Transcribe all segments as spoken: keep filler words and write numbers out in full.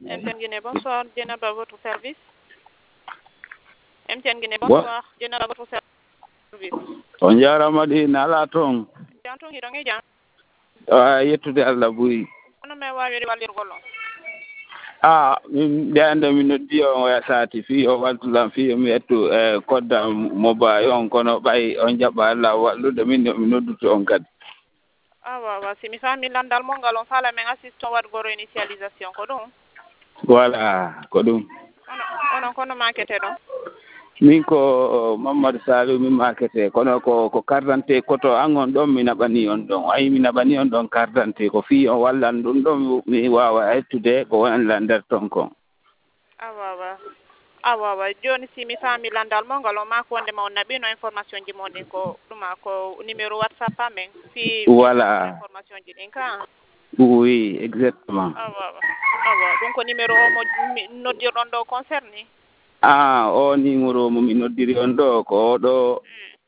M T N Guinée, bonsoir. Dieynaba à votre service. M T N Guinée, bonsoir. Dieynaba à votre service. On jarama ɗi nala toon. Janton hiɗon e jam. Ah, yettude Allah ɓuuri. Hono mi waawiri wallirgol on. Ah, min nde annde mi noddi on oya saati fii o waltulam fii mi ettu e kodda mobile on kono ɓay on jaɓa Allah wallude min mi nodduto on kadi. Ah wa wa si mi faami landal mo ngal on faala men assistant waɗgoro initialisation ko ɗum. Voilà ko ɗum. Ono onon kono makete ɗon. Min ko Mamadou Saliou min makete kono ko ko carte d'identité koto an on ɗon mi naɓani on ɗon ayi mi naɓani on ɗon carte d'identité ko fii on wallan ɗum ɗon mi wawa ettude ko wonla nder ton kon. Awa wa awa wa joni si mi faami landal mo ngal on mako wonde ma on naɓino information ji moɗin ko ɗuma ko numéro WhatsApp amen fi voilà information ji ɗin ka. Oui, exactement. Awa wa awa ɗum ko numéro o mo noddirɗon ɗo concerné. Ah, o numéro mo mi noddiri on ɗo ko oɗo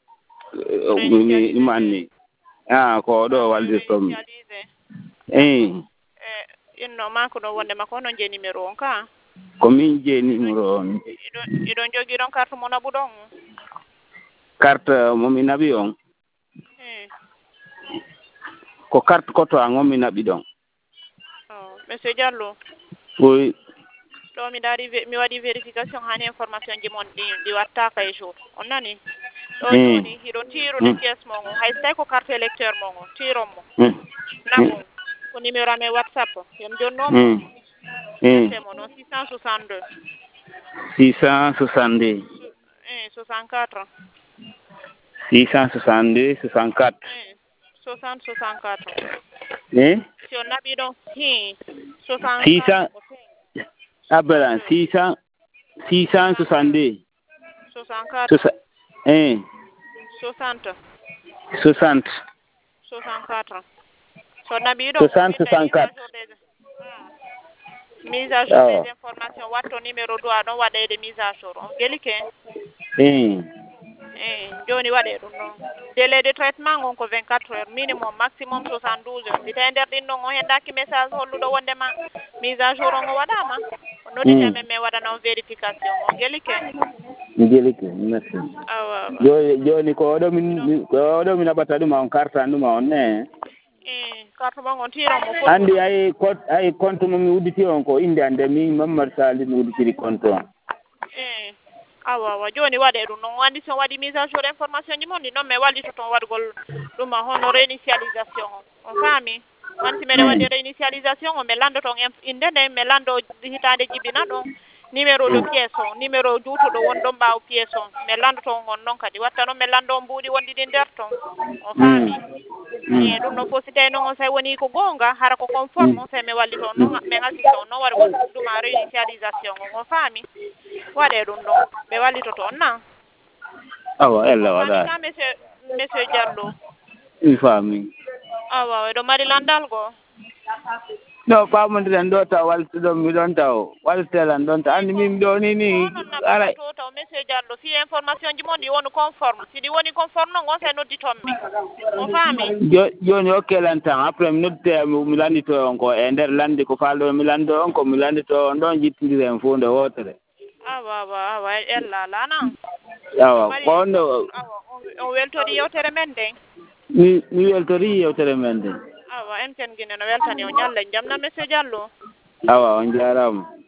mi manni. Ah, ko oɗo wallirtomi. Eh. Eh, inno mako ɗo wonde makko onon je numéro on ka. Ko min je numéro on. Iɗon iɗon jogii ɗon carte mo naɓu ɗon. Carte mo mi naɓi on. Eh. Ko carte koto an on mi naɓi ɗon. Oh, monsieur Diallo. Oui. ɗo mi daari mi waɗi vérification hani information ji mon ɗi ɗi wattaka e jour on nani ɗo joni hiɗo tirude pièce mo ngon hay so tawi ko carte électeur mo ngon tiron mo namo ko numéro amen WhatsApp yom jonnomo mo noon six cent soixante-deux six cent soixante-deux eh soixante-quatre six cent soixante-deux soixante-quatre eh soixante soixante-quatre eh si on naɓi ɗon hi soixante six cent Abelan six cent six cent soixante-deux soixante-quatre eh soixante soixante soixante-quatre so naɓi ɗon soixante soixante-quatre mise à jour des informations watto numéro doit ɗon waɗede mise à jour on gelike eh eh joni waɗe ɗum ɗon délai de traitement gon ko vingt-quatre heures minimum maximum soixante-douze heures si tawi nder ɗin ɗon on heddaki message holluɗo wondema mise à jour on o waɗama on noddite men min waɗana on vérification on gelike gelike merci awa joni joni ko oɗo min ko oɗo mi naɓata ɗuma on kartan ɗuma on ne eh carte mo on tiron mo andi ay compte ay compte mo mi udditi on ko inde ande min Mamadou Saliou mi udditiri compte on eh awa awa joni waɗe ɗum noon andi son waɗi mise à jour information ji mon ɗi noon mi wallito toon waɗgol ɗuma hono réinitialisation o on faami wanti meɗe waɗi réinitialisation o mi landoto inde nde mi lando hitande jibina ɗon numéro de pièce o numéro juutuɗo wonɗon ɓaawo pièce on mi landoto on noon kadi watta noon mi lando on mbuuɗi wonɗi ɗi nder toon on faami e ɗum noon fof si tawi noon on so woni ko goonga hara ko conforme on tawi mi wallito on noon min assiste on noon waɗgol ɗuma réinitialisation on on faami waɗe ɗum ɗon ɓe wallitoto on na awa ella waɗa ka monsieur monsieur Diallo mi faami awa eɗo mari landal goo no famodiren ɗo taw waltuɗon miɗon taw waltelan ɗon taw andi min ɗo ni ni ara to taw monsieur Diallo si information ji mon ɗi woni conforme si ɗi woni conforme noon on sa nodditon mi on faami joni hokkelan tan après mi noddite mi landito on ko e nder landi ko falɗo mi lando on ko mi landito on ɗon jittodiren fuu nde wotere awa awa awa ella ala nan awa kono awa on weltori yewtere men nden mi mi weltori yewtere men nden awa M T N Guinée no weltani o ñalla jamna monsieur Diallo awa on jarama